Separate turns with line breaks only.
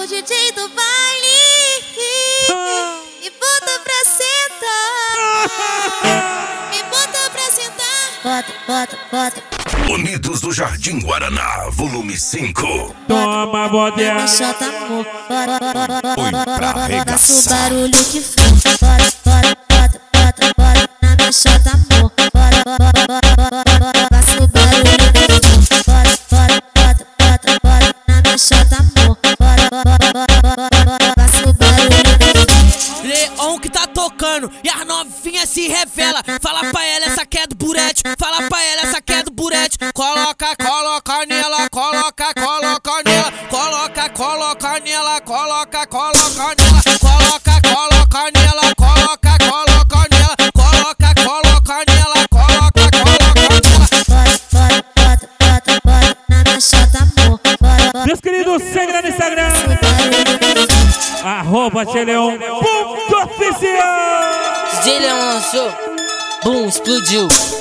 DJ do baile me bota pra sentar, me bota pra sentar. Bota, bota, bota.
Unidos do Jardim Guaraná, volume 5.
Toma, modelo.
Xota, amor. Bota, bota,
Foi pra
bota. Faça o
arregaçar.
barulho que faz. Bota, bota, bota, bota, bota. Na minha xota, amor. Bota, bota, bota, bota. Faça o barulho que faz. Bota, bota, bota, bota, bota. Na minha xota, amor. Bota, bota, bota, bota. Faça o barulho que faz.
Leão que tá tocando e as novinhas se revela. Fala pra ela, essa que é do burete. Fala pra ela, essa que é do burete. Coloca, coloca nela, coloca, coloca nela. Coloca, coloca nela, coloca, coloca nela. Coloca, coloca nela, coloca, coloca nela. Coloca, coloca nela, coloca, coloca nela.
Bota, bota, bota, bota, bota. Na minha xota, amor. Bota, bota.
Meus queridos, segue no Instagram. @tleon.oficial.
DJ Leão lançou, bum, explodiu.